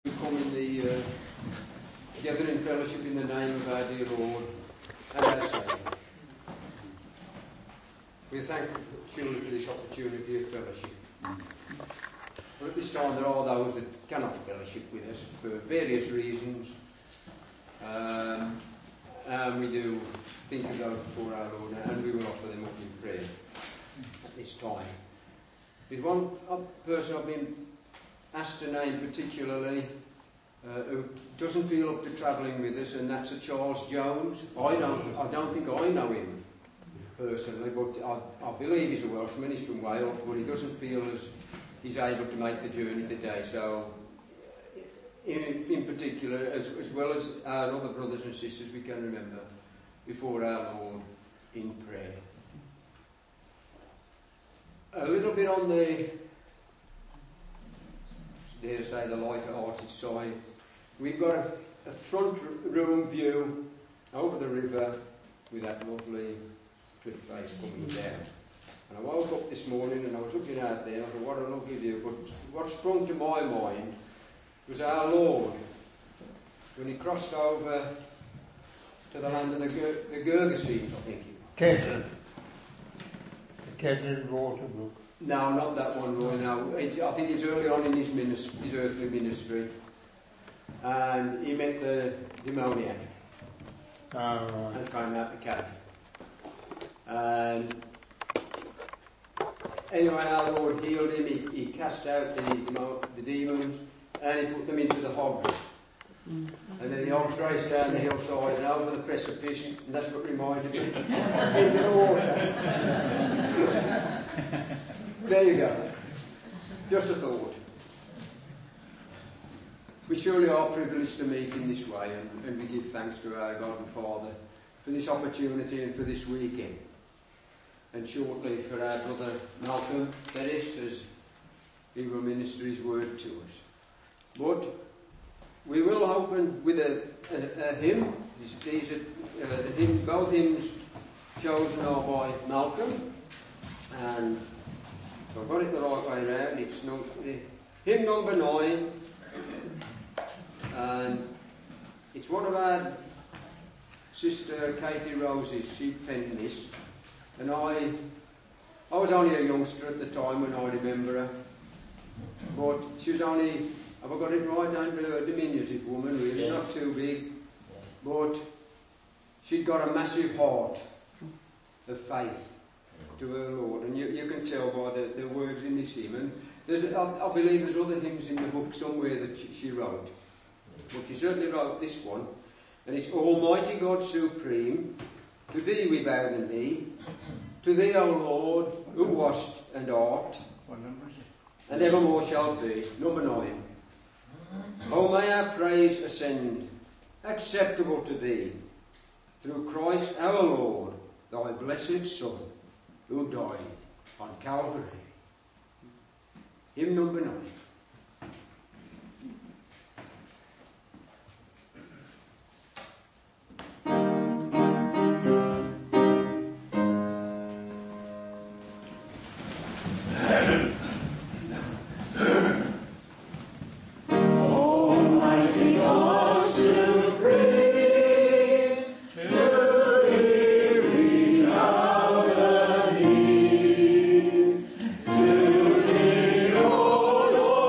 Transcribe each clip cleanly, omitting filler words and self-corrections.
We come in the together in fellowship in the name of our dear Lord and our Saviour. We thank surely for this opportunity of fellowship. But at this time there are those that cannot fellowship with us for various reasons. And we do think of those before our Lord, and we will offer them up in prayer at this time. There's one person I've been asked to name particularly who doesn't feel up to travelling with us, and that's Charles Jones. I don't think I know him personally, but I believe he's a Welshman. He's from Wales, but he doesn't feel as he's able to make the journey today. So, in particular, as well as our other brothers and sisters, we can remember before our Lord in prayer. A little bit on the, dare say, the lighter-hearted side. We've got a front room view over the river with that lovely cliff face coming down. And I woke up this morning and I was looking out there and I thought, what a lovely view. But what sprung to my mind was our Lord when he crossed over to the land of the Gergesenes, I think. Kedron. The Kedron Waterbrook. No, not that one, Roy. No, I think it's early on in his earthly ministry, and he met the demoniac and came out the cave. And anyway, our Lord healed him. He cast out the demons, and he put them into the hogs. And then the hogs raced down the hillside and over the precipice, and that's what reminded me into the water. There you go. Just a thought. We surely are privileged to meet in this way, and we give thanks to our God and Father for this opportunity and for this weekend. And shortly for our brother Malcolm Ferris, as he will minister his word to us. But we will open with a hymn. These are both hymns chosen are by Malcolm, and if I've got it the right way around, it's hymn number 9, and it's one of our sister Katie Rose's. She penned this, and I was only a youngster at the time when I remember her, but she was only, have I got it right, Andrew, a diminutive woman, really, yes. Not too big, but she'd got a massive heart of faith to her Lord, and you can tell by the words in this hymn. And I believe there's other hymns in the book somewhere that she wrote, but she certainly wrote this one, and it's Almighty God Supreme, to Thee we bow the knee, to Thee, O Lord, who wast and art, and evermore shall be. Number 9. Oh, may our praise ascend, acceptable to Thee, through Christ our Lord, Thy blessed Son, who died on Calvary. Hymn number 9. To thee, O Lord.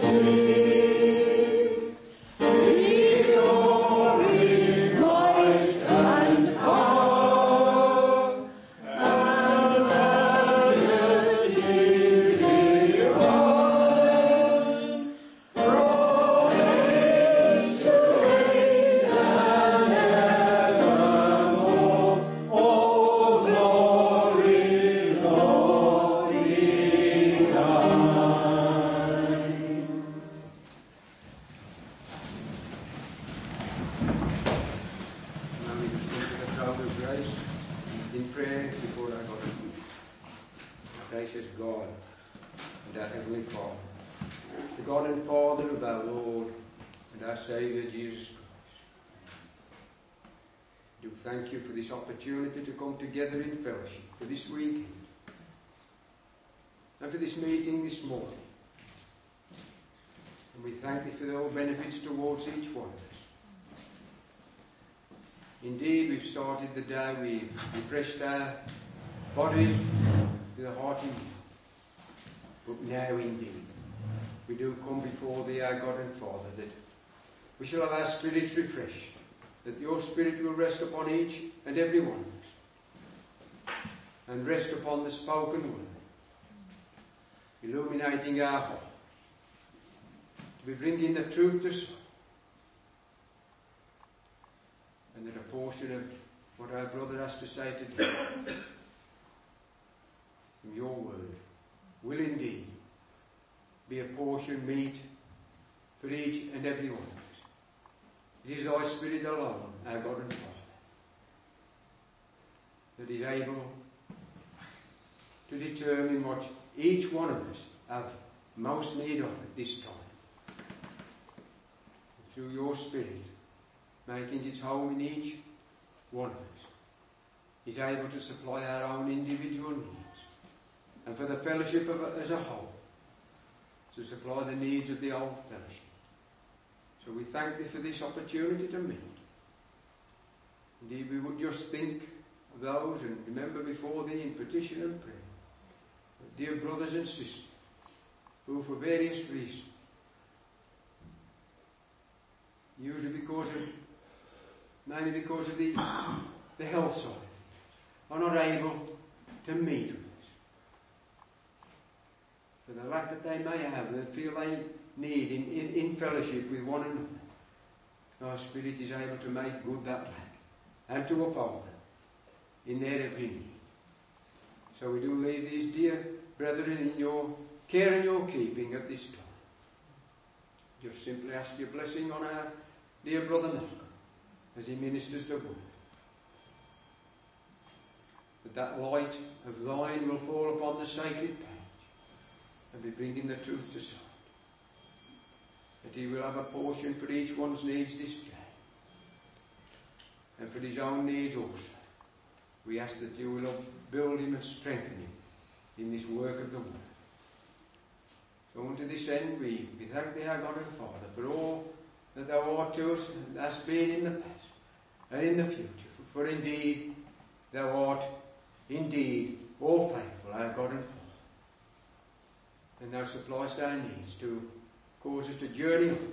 Thank you for this opportunity to come together in fellowship for this weekend and for this meeting this morning. And we thank you for all benefits towards each one of us. Indeed, we've started the day, we've refreshed our bodies with a hearty meal. But now indeed, we do come before thee, our God and Father, that we shall have our spirits refreshed, that your Spirit will rest upon each and every one of us, and rest upon the spoken word, illuminating our heart, to be bringing the truth to soul, and that a portion of what our brother has to say today from your word will indeed be a portion meet for each and every one of us. It is thy Spirit alone, our God and Father, that is able to determine what each one of us have most need of at this time. And through your Spirit, making its home in each one of us, is able to supply our own individual needs, and for the fellowship of as a whole, to supply the needs of the whole fellowship. So we thank thee for this opportunity to meet. Indeed, we would just think of those and remember before thee in petition and prayer, dear brothers and sisters, who for various reasons, usually mainly because of the health side, are not able to meet with us. For the lack that they may have, they feel they need in fellowship with one another. Our Spirit is able to make good that lack and to uphold them in their every need. So we do leave these dear brethren in your care and your keeping at this time. Just simply ask your blessing on our dear brother Malcolm as he ministers the word. That light of thine will fall upon the sacred page and be bringing the truth to sight. That he will have a portion for each one's needs this day, and for his own needs also. We ask that you will build him and strengthen him in this work of the word. So unto this end we thank thee, our God and Father, for all that thou art to us and hast been in the past and in the future. For indeed thou art indeed all faithful, our God and Father. And thou supplyest our needs to cause us to journey on.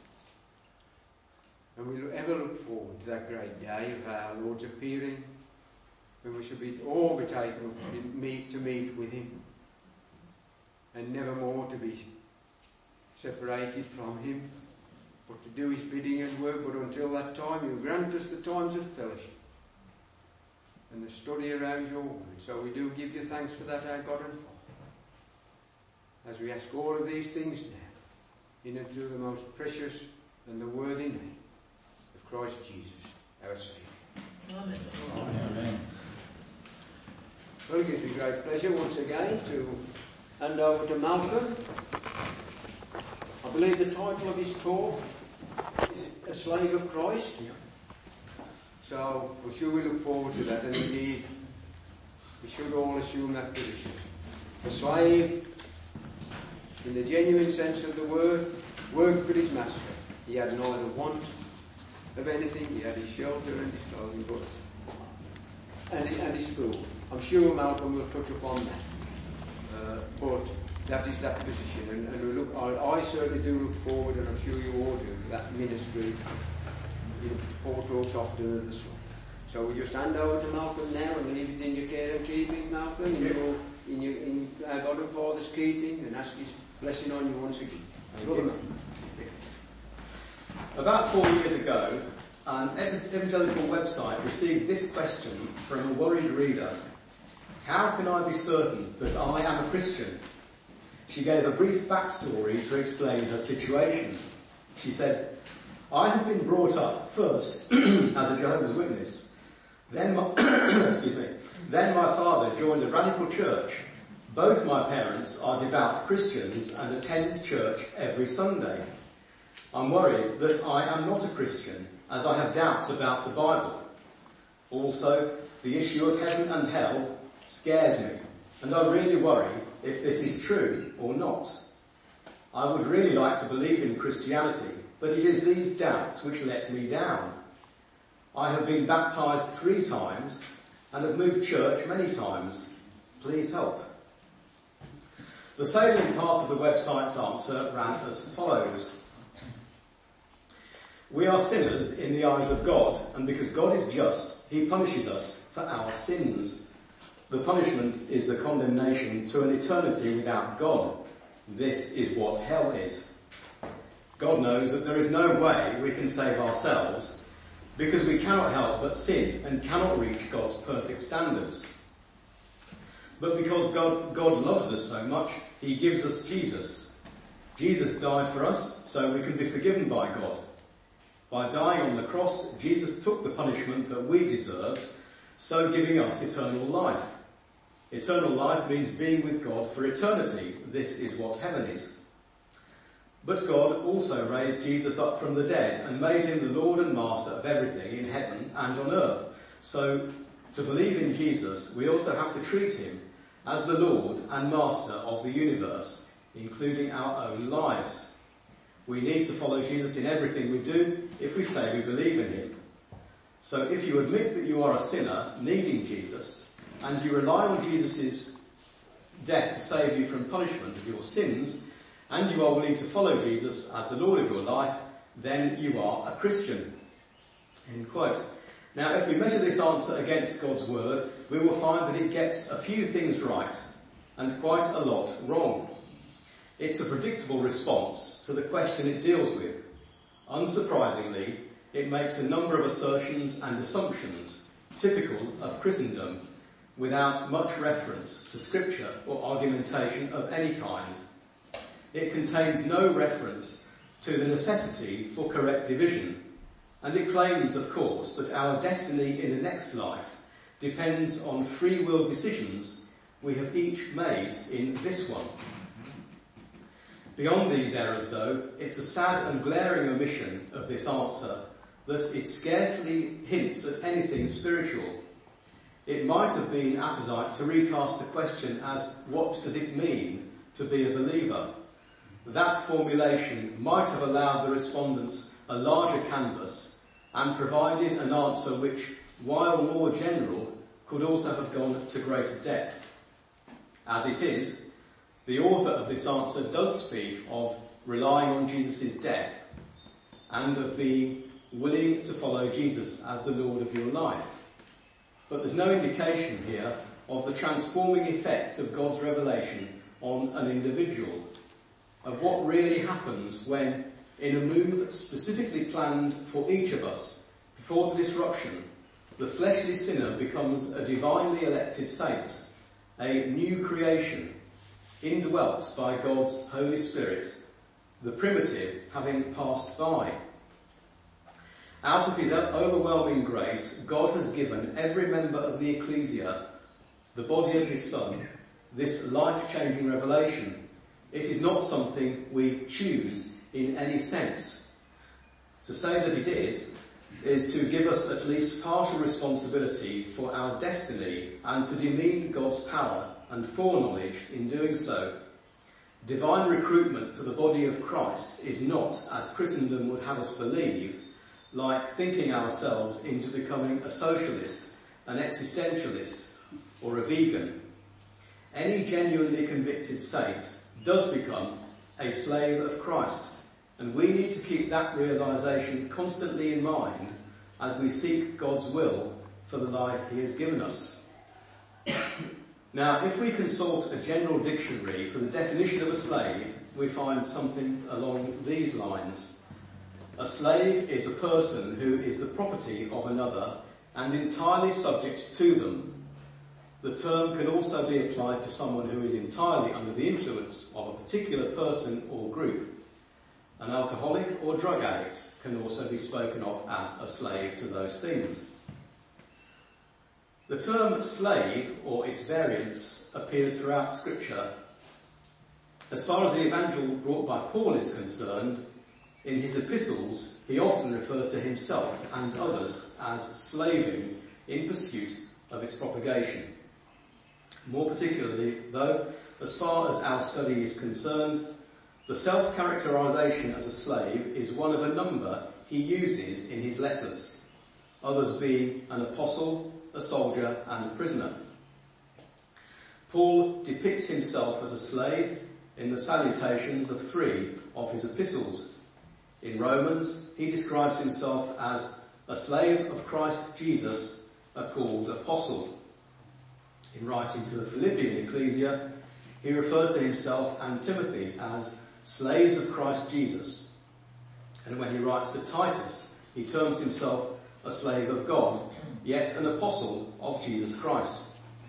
And we'll ever look forward to that great day of our Lord's appearing, when we shall all be taken up to meet with him, and never more to be separated from him, but to do his bidding and work. But until that time, you grant us the times of fellowship and the study around your word. So we do give you thanks for that, our God and Father, as we ask all of these things now, in and through the most precious and the worthy name of Christ Jesus, our Saviour. Amen. Amen. Well, it gives me great pleasure once again to hand over to Malcolm. I believe the title of his talk is A Slave of Christ. So, for sure we look forward to that, and indeed we should all assume that position. A slave, in the genuine sense of the word, worked for his master. He had neither want of anything, he had his shelter and his clothing, and his food. I'm sure Malcolm will touch upon that. But that is that position. And we look, I certainly do look forward, and I'm sure you all do, to that ministry in Port Rossopton and the Slot. So we just hand over to Malcolm now and leave it in your care and keeping, Malcolm, in our God and Father's keeping, and ask His blessing on you once again. About 4 years ago, an evangelical website received this question from a worried reader: how can I be certain that I am a Christian? She gave a brief backstory to explain her situation. She said, I have been brought up first as a Jehovah's Witness. Then my father joined a radical church. Both my parents are devout Christians and attend church every Sunday. I'm worried that I am not a Christian, as I have doubts about the Bible. Also, the issue of heaven and hell scares me, and I really worry if this is true or not. I would really like to believe in Christianity, but it is these doubts which let me down. I have been baptised 3 times and have moved church many times. Please help. The salient part of the website's answer ran as follows. We are sinners in the eyes of God, and because God is just, He punishes us for our sins. The punishment is the condemnation to an eternity without God. This is what hell is. God knows that there is no way we can save ourselves, because we cannot help but sin and cannot reach God's perfect standards. But because God loves us so much, He gives us Jesus. Jesus died for us so we can be forgiven by God. By dying on the cross, Jesus took the punishment that we deserved, so giving us eternal life. Eternal life means being with God for eternity. This is what heaven is. But God also raised Jesus up from the dead and made Him the Lord and Master of everything in heaven and on earth. So, to believe in Jesus, we also have to treat Him as the Lord and Master of the universe, including our own lives. We need to follow Jesus in everything we do if we say we believe in Him. So if you admit that you are a sinner needing Jesus, and you rely on Jesus' death to save you from punishment of your sins, and you are willing to follow Jesus as the Lord of your life, then you are a Christian. End quote. Now, if we measure this answer against God's word, we will find that it gets a few things right, and quite a lot wrong. It's a predictable response to the question it deals with. Unsurprisingly, it makes a number of assertions and assumptions typical of Christendom, without much reference to scripture or argumentation of any kind. It contains no reference to the necessity for correct division, and it claims, of course, that our destiny in the next life depends on free will decisions we have each made in this one. Beyond these errors, though, it's a sad and glaring omission of this answer that it scarcely hints at anything spiritual. It might have been apposite to recast the question as, what does it mean to be a believer? That formulation might have allowed the respondents a larger canvas and provided an answer which, while more general, could also have gone to greater depth. As it is, the author of this answer does speak of relying on Jesus' death and of being willing to follow Jesus as the Lord of your life. But there's no indication here of the transforming effect of God's revelation on an individual, of what really happens when, in a move specifically planned for each of us before the disruption, the fleshly sinner becomes a divinely elected saint, a new creation, indwelt by God's Holy Spirit, the primitive having passed by. Out of His overwhelming grace, God has given every member of the ecclesia, the body of His Son, this life-changing revelation. It is not something we choose in any sense. To say that it is to give us at least partial responsibility for our destiny and to demean God's power and foreknowledge in doing so. Divine recruitment to the body of Christ is not, as Christendom would have us believe, like thinking ourselves into becoming a socialist, an existentialist, or a vegan. Any genuinely convicted saint does become a slave of Christ. And we need to keep that realisation constantly in mind as we seek God's will for the life he has given us. Now, if we consult a general dictionary for the definition of a slave, we find something along these lines. A slave is a person who is the property of another and entirely subject to them. The term can also be applied to someone who is entirely under the influence of a particular person or group. An alcoholic or drug addict can also be spoken of as a slave to those things. The term slave, or its variants, appears throughout Scripture. As far as the evangel brought by Paul is concerned, in his epistles he often refers to himself and others as slaving in pursuit of its propagation. More particularly, though, as far as our study is concerned, the self-characterisation as a slave is one of a number he uses in his letters, others being an apostle, a soldier and a prisoner. Paul depicts himself as a slave in the salutations of 3 of his epistles. In Romans, he describes himself as a slave of Christ Jesus, a called apostle. In writing to the Philippian ecclesia, he refers to himself and Timothy as slaves of Christ Jesus. And when he writes to Titus, he terms himself a slave of God, yet an apostle of Jesus Christ.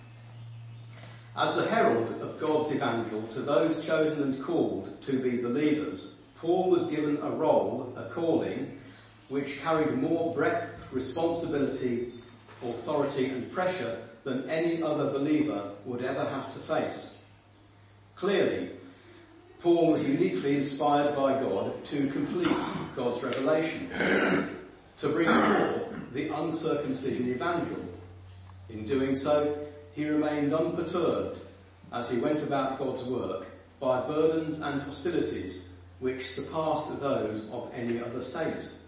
As the herald of God's evangel to those chosen and called to be believers, Paul was given a role, a calling, which carried more breadth, responsibility, authority and pressure than any other believer would ever have to face. Clearly, Paul was uniquely inspired by God to complete God's revelation, to bring forth the uncircumcision evangel. In doing so, he remained unperturbed as he went about God's work by burdens and hostilities which surpassed those of any other saint.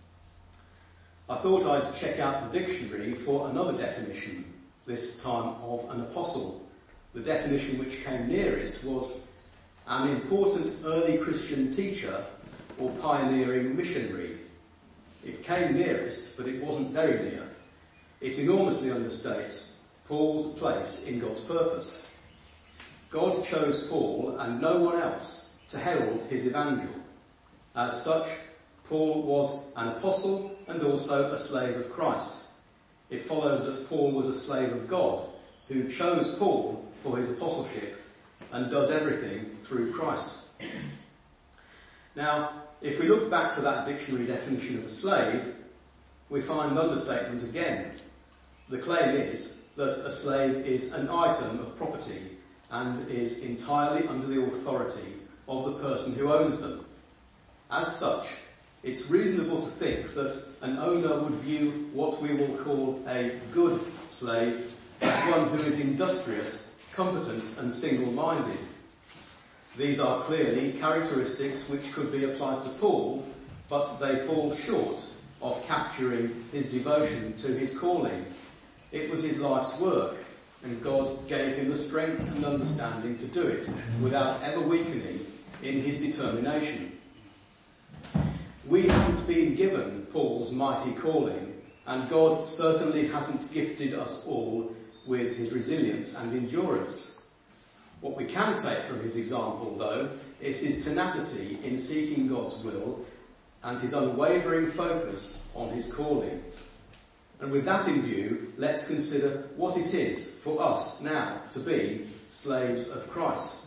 I thought I'd check out the dictionary for another definition, this time of an apostle. The definition which came nearest was an important early Christian teacher or pioneering missionary. It came nearest, but it wasn't very near. It enormously understates Paul's place in God's purpose. God chose Paul and no one else to herald his evangel. As such, Paul was an apostle and also a slave of Christ. It follows that Paul was a slave of God, who chose Paul for his apostleship and does everything through Christ. Now, if we look back to that dictionary definition of a slave, we find an understatement again. The claim is that a slave is an item of property and is entirely under the authority of the person who owns them. As such, it's reasonable to think that an owner would view what we will call a good slave as one who is industrious, competent and single-minded. These are clearly characteristics which could be applied to Paul, but they fall short of capturing his devotion to his calling. It was his life's work, and God gave him the strength and understanding to do it without ever weakening in his determination. We haven't been given Paul's mighty calling, and God certainly hasn't gifted us all with his resilience and endurance. What we can take from his example, though, is his tenacity in seeking God's will and his unwavering focus on his calling. And with that in view, let's consider what it is for us now to be slaves of Christ.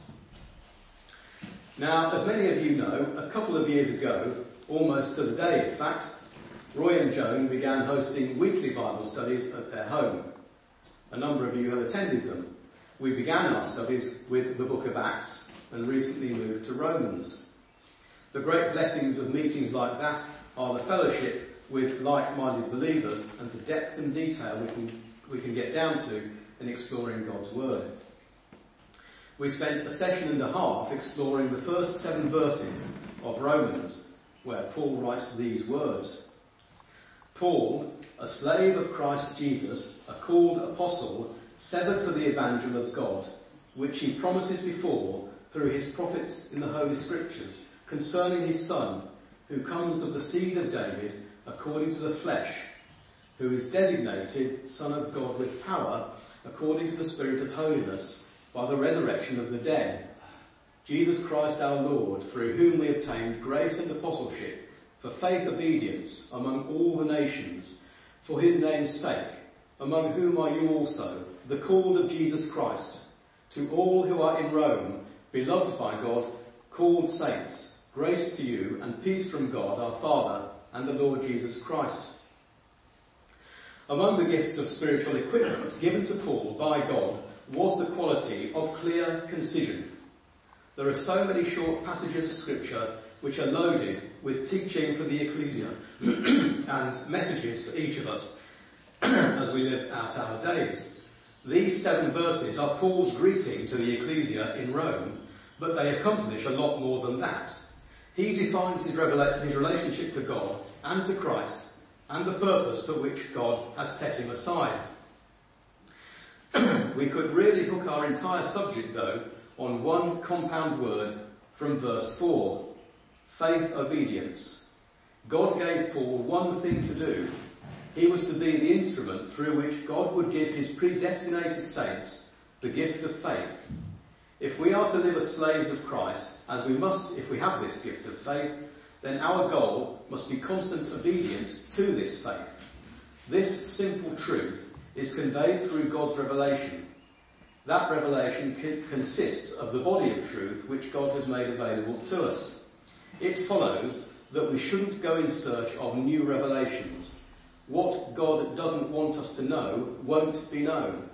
Now, as many of you know, a couple of years ago, almost to the day in fact, Roy and Joan began hosting weekly Bible studies at their home. A number of you have attended them. We began our studies with the book of Acts and recently moved to Romans. The great blessings of meetings like that are the fellowship with like-minded believers and the depth and detail we can get down to in exploring God's Word. We spent a session and a half exploring the first 7 verses of Romans, where Paul writes these words. Paul, a slave of Christ Jesus, a called apostle, severed for the evangel of God, which he promises before through his prophets in the Holy Scriptures concerning his Son, who comes of the seed of David according to the flesh, who is designated Son of God with power according to the Spirit of holiness by the resurrection of the dead, Jesus Christ our Lord, through whom we obtained grace and apostleship for faith obedience among all the nations, for his name's sake, among whom are you also, the called of Jesus Christ, to all who are in Rome, beloved by God, called saints, grace to you and peace from God our Father and the Lord Jesus Christ. Among the gifts of spiritual equipment given to Paul by God was the quality of clear concision. There are so many short passages of scripture which are loaded with teaching for the ecclesia and messages for each of us as we live out our days. These 7 verses are Paul's greeting to the ecclesia in Rome, but they accomplish a lot more than that. He defines his relationship to God and to Christ and the purpose for which God has set him aside. We could really hook our entire subject, though, on one compound word from verse 4, faith obedience. God gave Paul one thing to do. He was to be the instrument through which God would give his predestinated saints the gift of faith. If we are to live as slaves of Christ, as we must if we have this gift of faith, then our goal must be constant obedience to this faith. This simple truth is conveyed through God's revelation. That revelation consists of the body of truth which God has made available to us. It follows that we shouldn't go in search of new revelations. What God doesn't want us to know won't be known.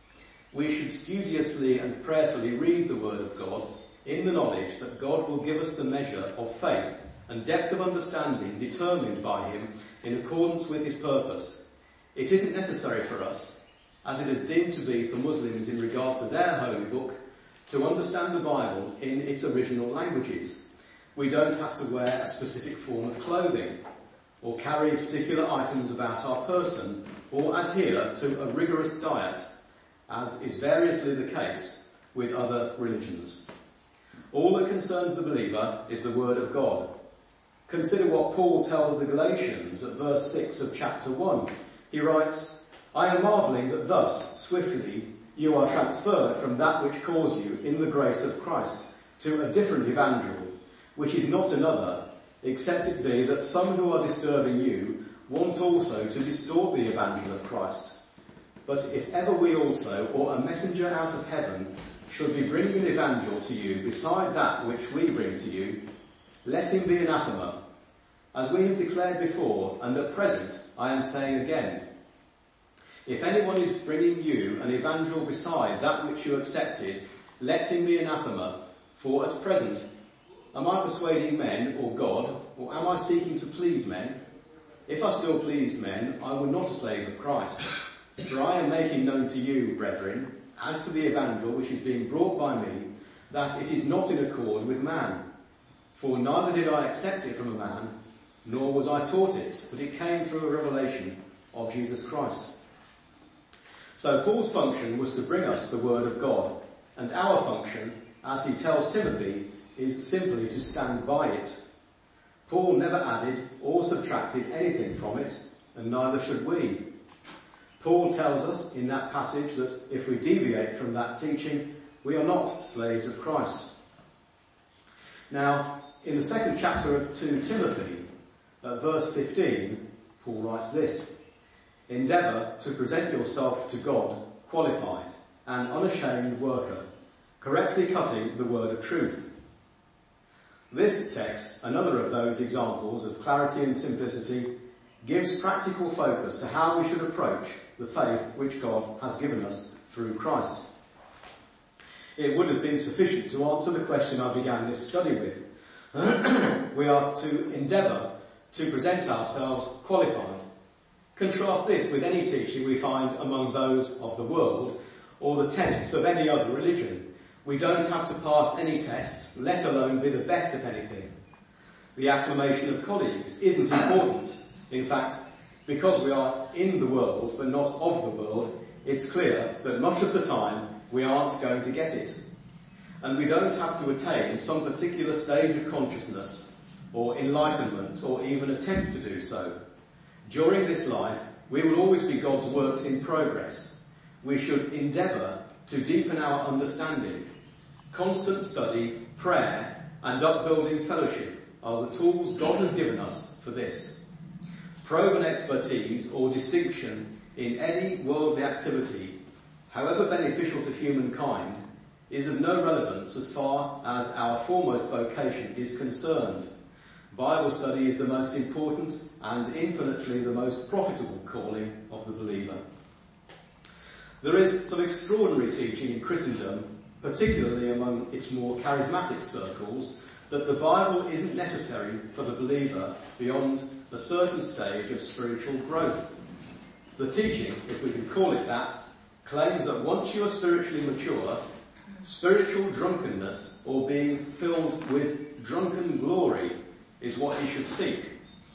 We should studiously and prayerfully read the Word of God in the knowledge that God will give us the measure of faith and depth of understanding determined by him in accordance with his purpose. It isn't necessary for us, as it is deemed to be for Muslims in regard to their holy book, to understand the Bible in its original languages. We don't have to wear a specific form of clothing, or carry particular items about our person, or adhere to a rigorous diet, as is variously the case with other religions. All that concerns the believer is the Word of God. Consider what Paul tells the Galatians at verse 6 of chapter 1. He writes, I am marvelling that thus, swiftly, you are transferred from that which calls you in the grace of Christ to a different evangel, which is not another, except it be that some who are disturbing you want also to distort the evangel of Christ. But if ever we also, or a messenger out of heaven, should be bringing an evangel to you beside that which we bring to you, let him be anathema. As we have declared before, and at present I am saying again, if anyone is bringing you an evangel beside that which you accepted, let him be anathema. For at present, am I persuading men or God, or am I seeking to please men? If I still pleased men, I were not a slave of Christ. For I am making known to you, brethren, as to the evangel which is being brought by me, that it is not in accord with man. For neither did I accept it from a man, nor was I taught it, but it came through a revelation of Jesus Christ. So Paul's function was to bring us the Word of God, and our function, as he tells Timothy, is simply to stand by it. Paul never added or subtracted anything from it, and neither should we. Paul tells us in that passage that if we deviate from that teaching, we are not slaves of Christ. Now, in the 2nd chapter of 2 Timothy, at verse 15, Paul writes this, endeavour to present yourself to God qualified, an unashamed worker, correctly cutting the word of truth. This text, another of those examples of clarity and simplicity, gives practical focus to how we should approach the faith which God has given us through Christ. It would have been sufficient to answer the question I began this study with. We are to endeavour to present ourselves qualified. Contrast this with any teaching we find among those of the world or the tenets of any other religion. We don't have to pass any tests, let alone be the best at anything. The acclamation of colleagues isn't important. In fact, because we are in the world but not of the world, it's clear that much of the time we aren't going to get it. And we don't have to attain some particular stage of consciousness or enlightenment or even attempt to do so. During this life, we will always be God's works in progress. We should endeavour to deepen our understanding. Constant study, prayer, and upbuilding fellowship are the tools God has given us for this. Proven expertise or distinction in any worldly activity, however beneficial to humankind, is of no relevance as far as our foremost vocation is concerned. Bible study is the most important and infinitely the most profitable calling of the believer. There is some extraordinary teaching in Christendom, particularly among its more charismatic circles, that the Bible isn't necessary for the believer beyond a certain stage of spiritual growth. The teaching, if we can call it that, claims that once you are spiritually mature, spiritual drunkenness, or being filled with drunken glory, is what you should seek.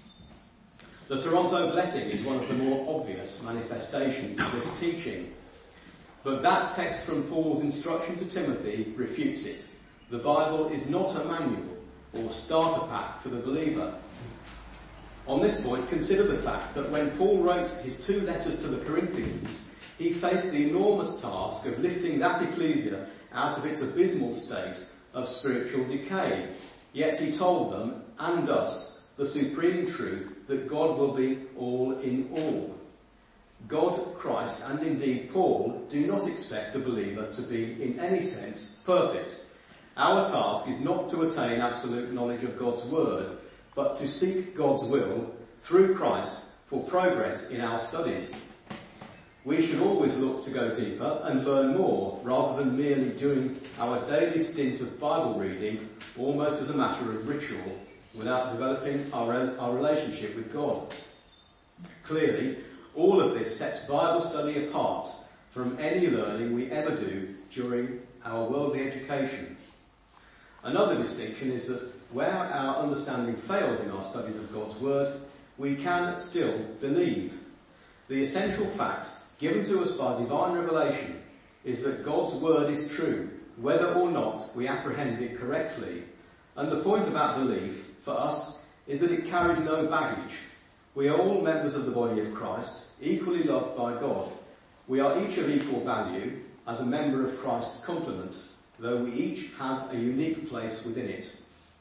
The Toronto blessing is one of the more obvious manifestations of this teaching. But that text from Paul's instruction to Timothy refutes it. The Bible is not a manual or starter pack for the believer. On this point, consider the fact that when Paul wrote his 2 letters to the Corinthians, he faced the enormous task of lifting that ecclesia out of its abysmal state of spiritual decay. Yet he told them, and us, the supreme truth that God will be all in all. God, Christ, and indeed Paul do not expect the believer to be in any sense perfect. Our task is not to attain absolute knowledge of God's word, but to seek God's will through Christ for progress in our studies. We should always look to go deeper and learn more, rather than merely doing our daily stint of Bible reading almost as a matter of ritual, without developing our relationship with God. Clearly, all of this sets Bible study apart from any learning we ever do during our worldly education. Another distinction is that where our understanding fails in our studies of God's word, we can still believe. The essential fact given to us by divine revelation is that God's word is true, whether or not we apprehend it correctly. And the point about belief, for us, is that it carries no baggage. We are all members of the body of Christ, equally loved by God. We are each of equal value as a member of Christ's complement, though we each have a unique place within it.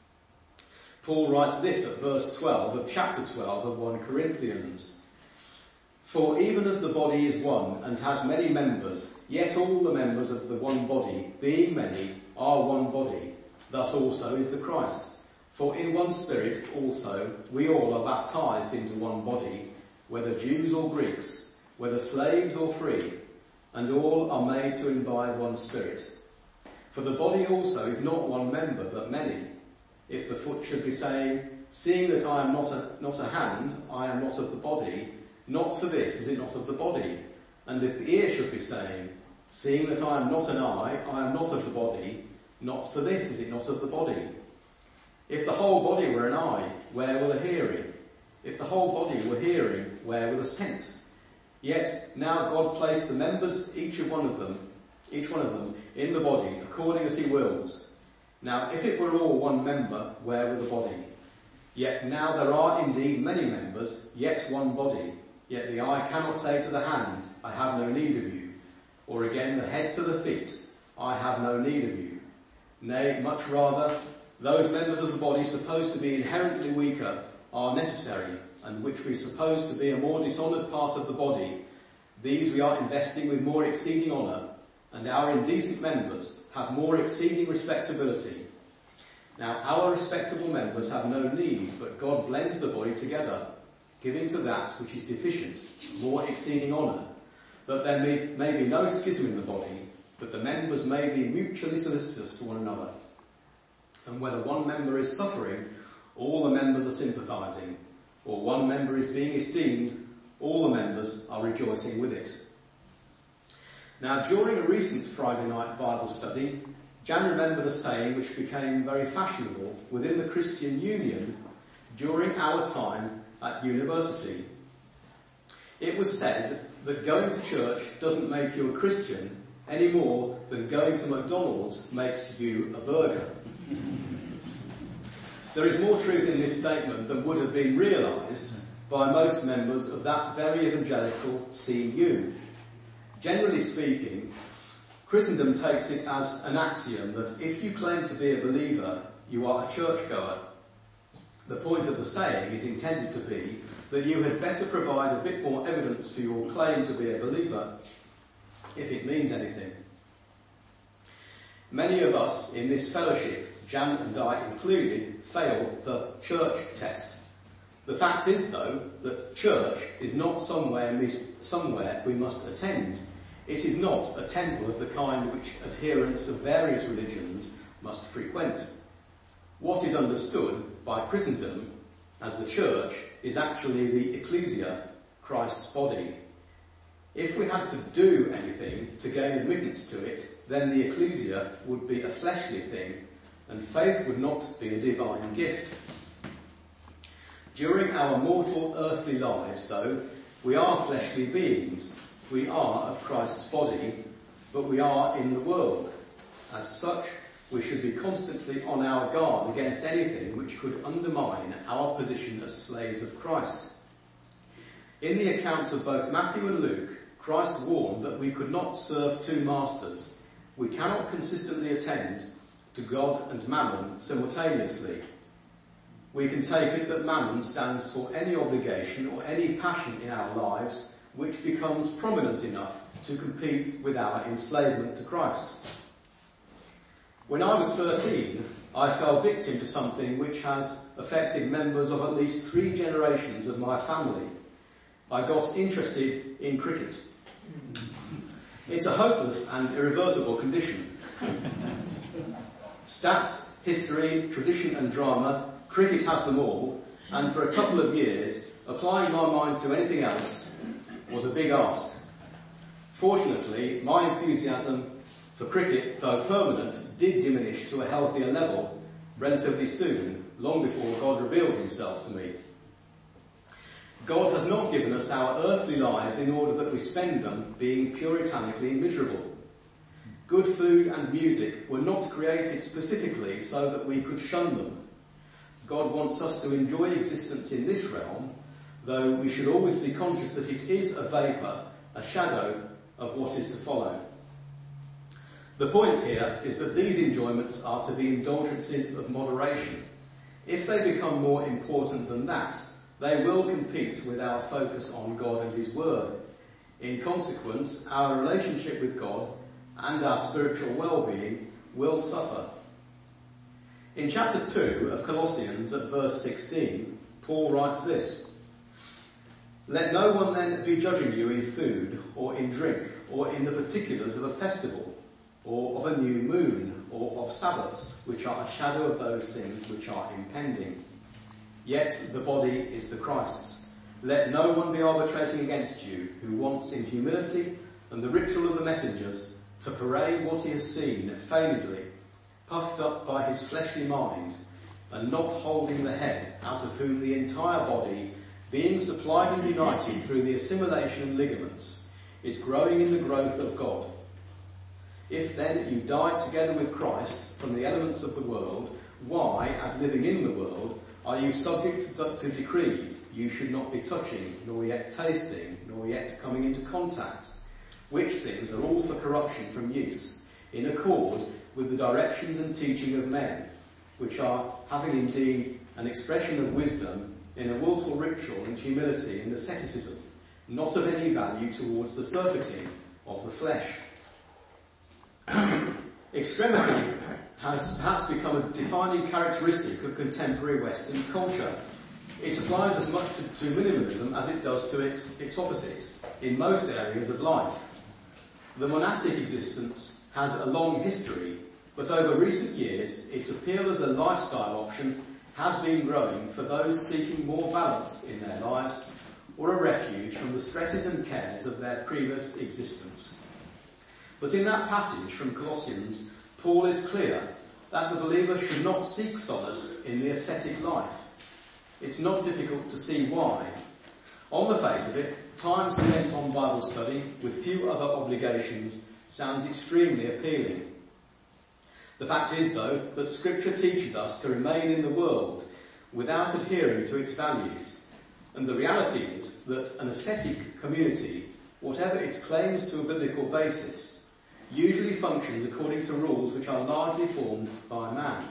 Paul writes this at verse 12 of chapter 12 of 1 Corinthians. For even as the body is one and has many members, yet all the members of the one body, being many, are one body. Thus also is the Christ. For in one Spirit also we all are baptized into one body, whether Jews or Greeks, whether slaves or free, and all are made to imbibe one Spirit. For the body also is not one member, but many. If the foot should be saying, seeing that I am not a hand, I am not of the body, not for this is it not of the body. And if the ear should be saying, seeing that I am not an eye, I am not of the body, not for this is it not of the body. If the whole body were an eye, where were the hearing? If the whole body were hearing, where were the scent? Yet now God placed the members, each one of them, in the body, according as he wills. Now if it were all one member, where were the body? Yet now there are indeed many members, yet one body. Yet the eye cannot say to the hand, I have no need of you. Or again the head to the feet, I have no need of you. Nay, much rather, those members of the body supposed to be inherently weaker are necessary, and which we suppose to be a more dishonoured part of the body, these we are investing with more exceeding honour, and our indecent members have more exceeding respectability. Now our respectable members have no need, but God blends the body together, giving to that which is deficient more exceeding honour, that there may be no schism in the body, but the members may be mutually solicitous to one another. And whether one member is suffering, all the members are sympathising, or one member is being esteemed, all the members are rejoicing with it. Now, during a recent Friday night Bible study, Jan remembered a saying which became very fashionable within the Christian Union during our time at university. It was said that going to church doesn't make you a Christian, any more than going to McDonald's makes you a burger. There is more truth in this statement than would have been realised by most members of that very evangelical CU. Generally speaking, Christendom takes it as an axiom that if you claim to be a believer, you are a churchgoer. The point of the saying is intended to be that you had better provide a bit more evidence for your claim to be a believer, if it means anything. Many of us in this fellowship, Jan and I included, failed the church test. The fact is, though, that church is not somewhere we must attend. It is not a temple of the kind which adherents of various religions must frequent. What is understood by Christendom as the church is actually the ecclesia, Christ's body. If we had to do anything to gain admittance to it, then the ecclesia would be a fleshly thing, and faith would not be a divine gift. During our mortal earthly lives, though, we are fleshly beings. We are of Christ's body, but we are in the world. As such, we should be constantly on our guard against anything which could undermine our position as slaves of Christ. In the accounts of both Matthew and Luke, Christ warned that we could not serve two masters. We cannot consistently attend to God and mammon simultaneously. We can take it that mammon stands for any obligation or any passion in our lives which becomes prominent enough to compete with our enslavement to Christ. When I was 13, I fell victim to something which has affected members of at least 3 generations of my family. I got interested in cricket. It's a hopeless and irreversible condition. Stats, history, tradition and drama, cricket has them all, and for a couple of years, applying my mind to anything else was a big ask. Fortunately, my enthusiasm for cricket, though permanent, did diminish to a healthier level relatively soon, long before God revealed himself to me. God has not given us our earthly lives in order that we spend them being puritanically miserable. Good food and music were not created specifically so that we could shun them. God wants us to enjoy existence in this realm, though we should always be conscious that it is a vapour, a shadow of what is to follow. The point here is that these enjoyments are to be indulgences of moderation. If they become more important than that, they will compete with our focus on God and his word. In consequence, our relationship with God and our spiritual well-being will suffer. In chapter 2 of Colossians at verse 16, Paul writes this: "Let no one then be judging you in food or in drink or in the particulars of a festival or of a new moon or of Sabbaths, which are a shadow of those things which are impending. Yet the body is the Christ's. Let no one be arbitrating against you, who wants in humility and the ritual of the messengers to parade what he has seen feignedly, puffed up by his fleshly mind, and not holding the head, out of whom the entire body, being supplied and united through the assimilation of ligaments, is growing in the growth of God. If then you died together with Christ from the elements of the world, why, as living in the world, are you subject to decrees you should not be touching, nor yet tasting, nor yet coming into contact, which things are all for corruption from use, in accord with the directions and teaching of men, which are, having indeed an expression of wisdom, in a wilful ritual and humility and asceticism, not of any value towards the surfeiting of the flesh." Extremity has perhaps become a defining characteristic of contemporary Western culture. It applies as much to minimalism as it does to its opposite in most areas of life. The monastic existence has a long history, but over recent years its appeal as a lifestyle option has been growing for those seeking more balance in their lives or a refuge from the stresses and cares of their previous existence. But in that passage from Colossians, Paul is clear that the believer should not seek solace in the ascetic life. It's not difficult to see why. On the face of it, time spent on Bible study with few other obligations sounds extremely appealing. The fact is, though, that Scripture teaches us to remain in the world without adhering to its values. And the reality is that an ascetic community, whatever its claims to a biblical basis, usually functions according to rules which are largely formed by man.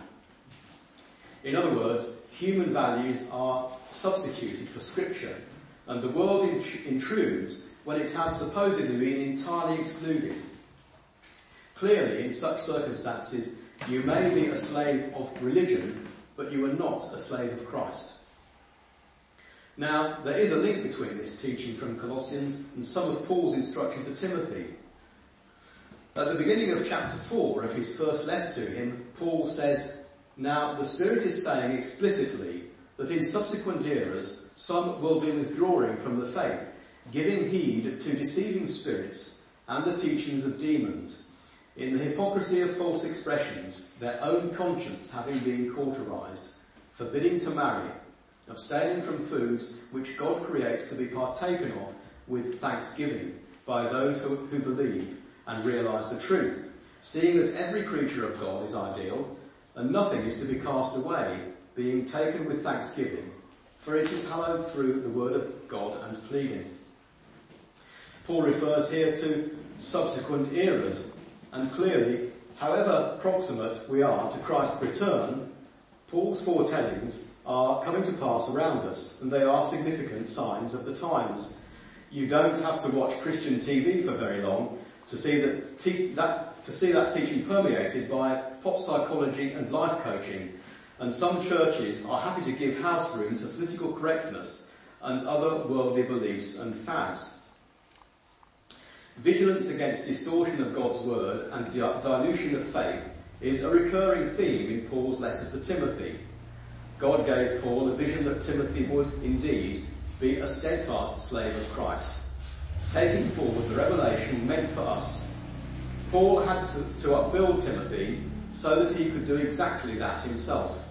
In other words, human values are substituted for Scripture, and the world intrudes when it has supposedly been entirely excluded. Clearly, in such circumstances, you may be a slave of religion, but you are not a slave of Christ. Now, there is a link between this teaching from Colossians and some of Paul's instruction to Timothy. At the beginning of chapter 4 of his first letter to him, Paul says, "Now the Spirit is saying explicitly that in subsequent eras some will be withdrawing from the faith, giving heed to deceiving spirits and the teachings of demons, in the hypocrisy of false expressions, their own conscience having been cauterized, forbidding to marry, abstaining from foods which God creates to be partaken of with thanksgiving by those who believe and realize the truth, seeing that every creature of God is ideal, and nothing is to be cast away, being taken with thanksgiving, for it is hallowed through the word of God and pleading." Paul refers here to subsequent eras, and clearly, however proximate we are to Christ's return, Paul's foretellings are coming to pass around us, and they are significant signs of the times. You don't have to watch Christian TV for very long to see that teaching permeated by pop psychology and life coaching, and some churches are happy to give house room to political correctness and other worldly beliefs and fads. Vigilance against distortion of God's word and dilution of faith is a recurring theme in Paul's letters to Timothy. God gave Paul a vision that Timothy would indeed be a steadfast slave of Christ, taking forward the revelation meant for us. Paul had to upbuild Timothy so that he could do exactly that himself.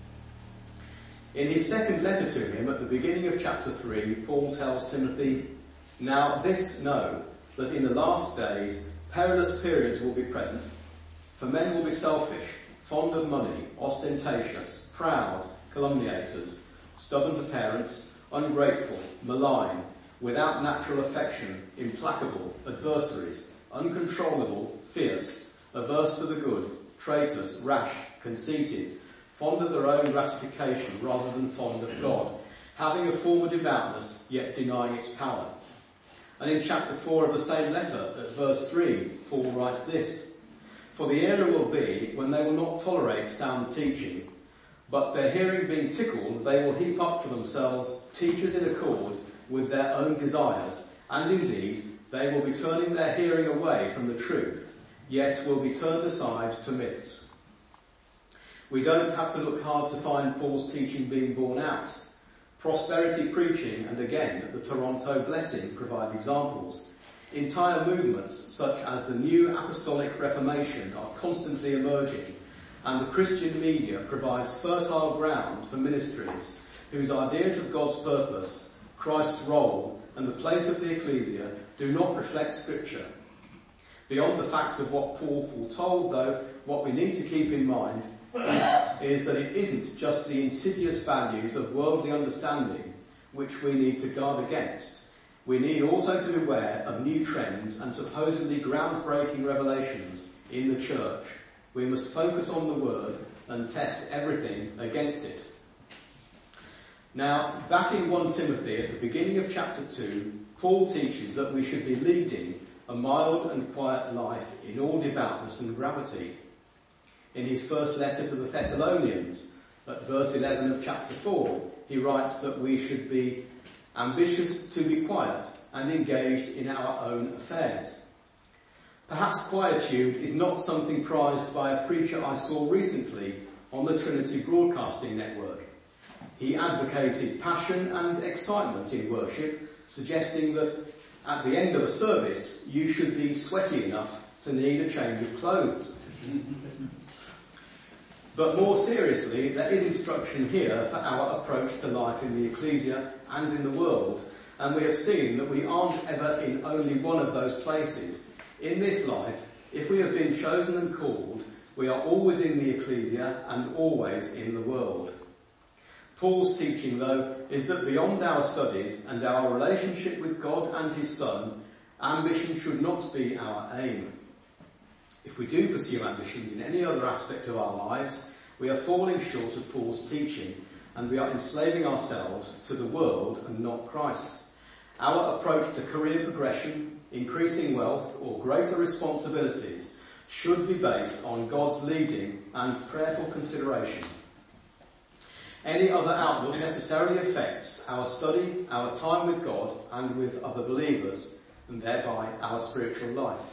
In his second letter to him at the beginning of chapter 3, Paul tells Timothy, "Now this know, that in the last days perilous periods will be present, for men will be selfish, fond of money, ostentatious, proud, calumniators, stubborn to parents, ungrateful, malign, without natural affection, implacable, adversaries, uncontrollable, fierce, averse to the good, traitors, rash, conceited, fond of their own gratification rather than fond of God, having a form of devoutness, yet denying its power." And in chapter 4 of the same letter, at verse 3, Paul writes this, "For the era will be when they will not tolerate sound teaching, but their hearing being tickled, they will heap up for themselves teachers in accord with their own desires, and indeed they will be turning their hearing away from the truth, yet will be turned aside to myths." We don't have to look hard to find Paul's teaching being borne out. Prosperity preaching and again the Toronto Blessing provide examples. Entire movements such as the New Apostolic Reformation are constantly emerging, and the Christian media provides fertile ground for ministries whose ideas of God's purpose, Christ's role and the place of the ecclesia do not reflect Scripture. Beyond the facts of what Paul foretold, though, what we need to keep in mind is that it isn't just the insidious values of worldly understanding which we need to guard against. We need also to be aware of new trends and supposedly groundbreaking revelations in the church. We must focus on the word and test everything against it. Now, back in 1 Timothy at the beginning of chapter 2, Paul teaches that we should be leading a mild and quiet life in all devoutness and gravity. In his first letter to the Thessalonians, at verse 11 of chapter 4, he writes that we should be ambitious to be quiet and engaged in our own affairs. Perhaps quietude is not something prized by a preacher I saw recently on the Trinity Broadcasting Network. He advocated passion and excitement in worship, suggesting that at the end of a service you should be sweaty enough to need a change of clothes. But more seriously, there is instruction here for our approach to life in the ecclesia and in the world, and we have seen that we aren't ever in only one of those places. In this life, if we have been chosen and called, we are always in the ecclesia and always in the world. Paul's teaching, though, is that beyond our studies and our relationship with God and his Son, ambition should not be our aim. If we do pursue ambitions in any other aspect of our lives, we are falling short of Paul's teaching, and we are enslaving ourselves to the world and not Christ. Our approach to career progression, increasing wealth, or greater responsibilities should be based on God's leading and prayerful consideration. Any other outlook necessarily affects our study, our time with God and with other believers, and thereby our spiritual life.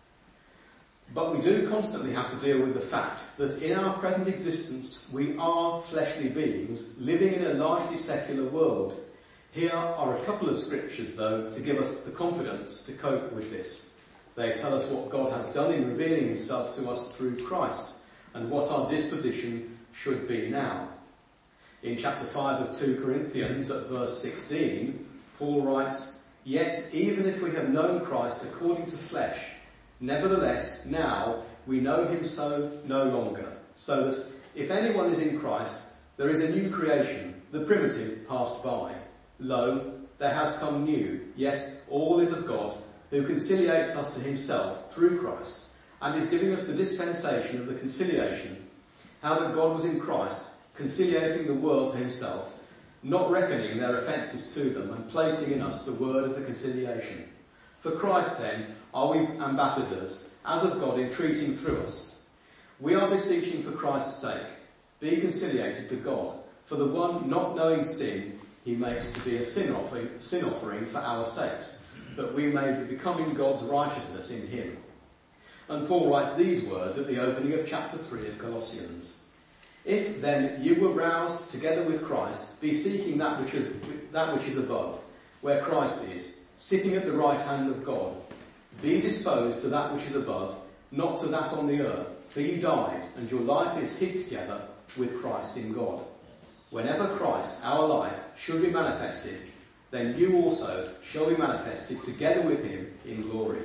But we do constantly have to deal with the fact that in our present existence we are fleshly beings living in a largely secular world. Here are a couple of scriptures, though, to give us the confidence to cope with this. They tell us what God has done in revealing himself to us through Christ and what our disposition should be now. In chapter 5 of 2 Corinthians at verse 16, Paul writes, "Yet even if we have known Christ according to flesh, nevertheless now we know him so no longer, so that if anyone is in Christ, there is a new creation, the primitive passed by. Lo, there has come new, yet all is of God, who conciliates us to himself through Christ, and is giving us the dispensation of the conciliation, how that God was in Christ, conciliating the world to himself, not reckoning their offences to them, and placing in us the word of the conciliation. For Christ then are we ambassadors, as of God entreating through us. We are beseeching for Christ's sake, be conciliated to God, for the one not knowing sin he makes to be a sin offering for our sakes, that we may be becoming God's righteousness in him." And Paul writes these words at the opening of chapter 3 of Colossians. "If then you were roused together with Christ, be seeking that which is above, where Christ is, sitting at the right hand of God. Be disposed to that which is above, not to that on the earth, for you died, and your life is hid together with Christ in God. Whenever Christ, our life, should be manifested, then you also shall be manifested together with him in glory."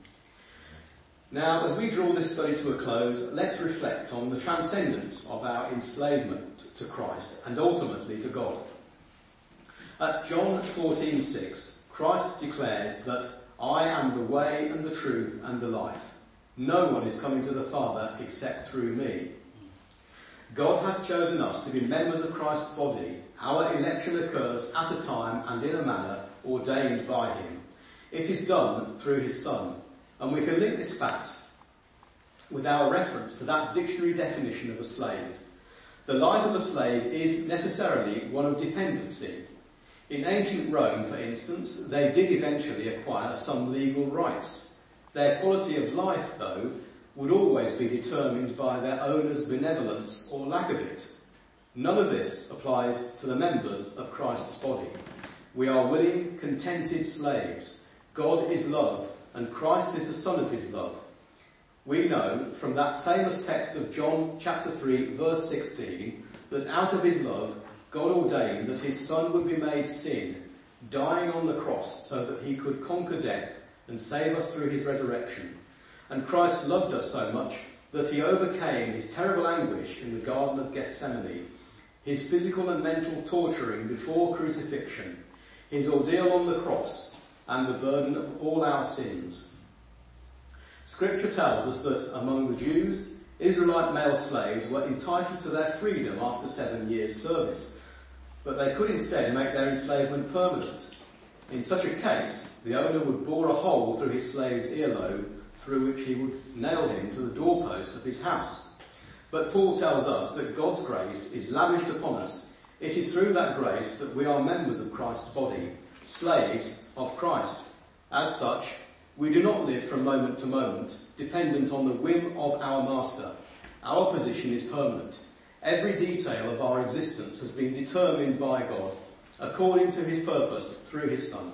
Now, as we draw this study to a close, let's reflect on the transcendence of our enslavement to Christ and ultimately to God. At John 14:6, Christ declares that "I am the way and the truth and the life. No one is coming to the Father except through me." God has chosen us to be members of Christ's body. Our election occurs at a time and in a manner ordained by him. It is done through his Son. And we can link this fact with our reference to that dictionary definition of a slave. The life of a slave is necessarily one of dependency. In ancient Rome, for instance, they did eventually acquire some legal rights. Their quality of life, though, would always be determined by their owner's benevolence or lack of it. None of this applies to the members of Christ's body. We are willing, contented slaves. God is love, and Christ is the Son of his love. We know from that famous text of John chapter 3 verse 16 that out of his love God ordained that his Son would be made sin, dying on the cross so that he could conquer death and save us through his resurrection. And Christ loved us so much that he overcame his terrible anguish in the Garden of Gethsemane, his physical and mental torturing before crucifixion, his ordeal on the cross, and the burden of all our sins. Scripture tells us that among the Jews, Israelite male slaves were entitled to their freedom after 7 years' service, but they could instead make their enslavement permanent. In such a case, the owner would bore a hole through his slave's earlobe, through which he would nail him to the doorpost of his house. But Paul tells us that God's grace is lavished upon us. It is through that grace that we are members of Christ's body, slaves of Christ. As such, we do not live from moment to moment, dependent on the whim of our master. Our position is permanent. Every detail of our existence has been determined by God, according to his purpose through his Son.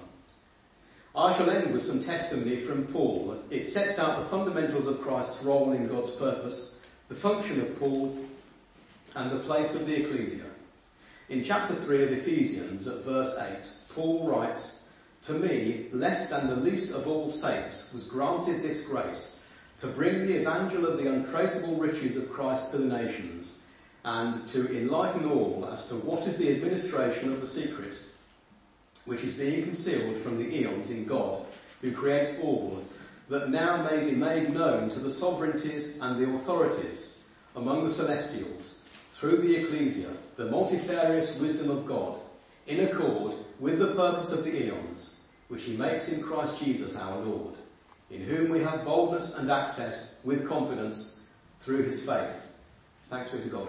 I shall end with some testimony from Paul. It sets out the fundamentals of Christ's role in God's purpose, the function of Paul, and the place of the ecclesia. In chapter 3 of Ephesians, at verse 8, Paul writes, To me, less than the least of all saints, was granted this grace, to bring the evangel of the untraceable riches of Christ to the nations, and to enlighten all as to what is the administration of the secret, which is being concealed from the eons in God, who creates all, that now may be made known to the sovereignties and the authorities among the celestials, through the ecclesia, the multifarious wisdom of God, in accord with the purpose of the eons, which he makes in Christ Jesus our Lord, in whom we have boldness and access with confidence through his faith. Thanks be to God.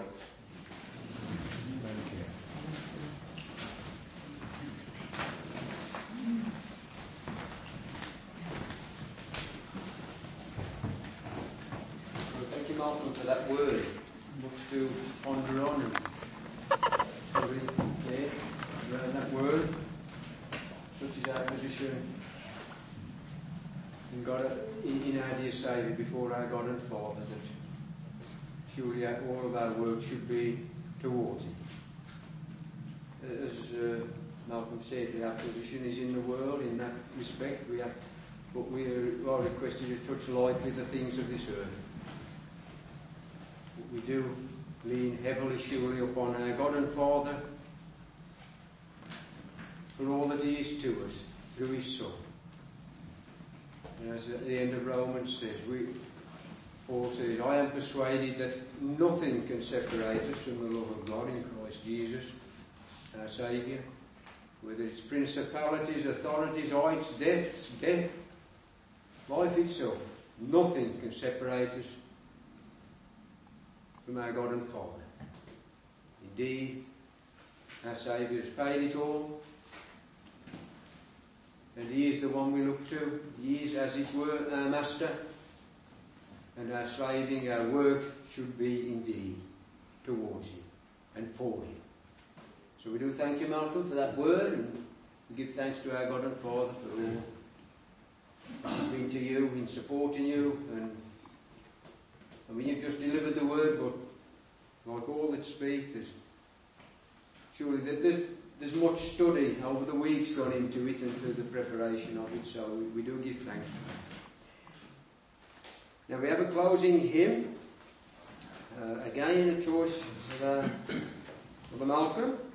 Thank you, Malcolm, for that word. Much to ponder on and truly there around that word. Such is our position in God, in our dear Saviour, before our God and Father, that surely all of our work should be towards Him. As Malcolm said, our position is in the world. In that respect, but we are requested to touch lightly the things of this earth. We do lean heavily, surely, upon our God and Father for all that He is to us through His Son. And as at the end of Romans says, Paul says, I am persuaded that nothing can separate us from the love of God in Christ Jesus, our Saviour, whether it's principalities, authorities, heights, depths, death, life itself. Nothing can separate us from our God and Father. Indeed, our Saviour has paid it all, and He is the one we look to. He is, as it were, our Master, and our slaving, our work should be indeed towards Him and for Him. So we do thank you, Malcolm, for that word, and we give thanks to our God and Father for all He's been to you in supporting you, and I mean, you've just delivered the word, but like all that speak, there's much study over the weeks gone into it and through the preparation of it, so we do give thanks. Now we have a closing hymn, again a choice of Malcolm.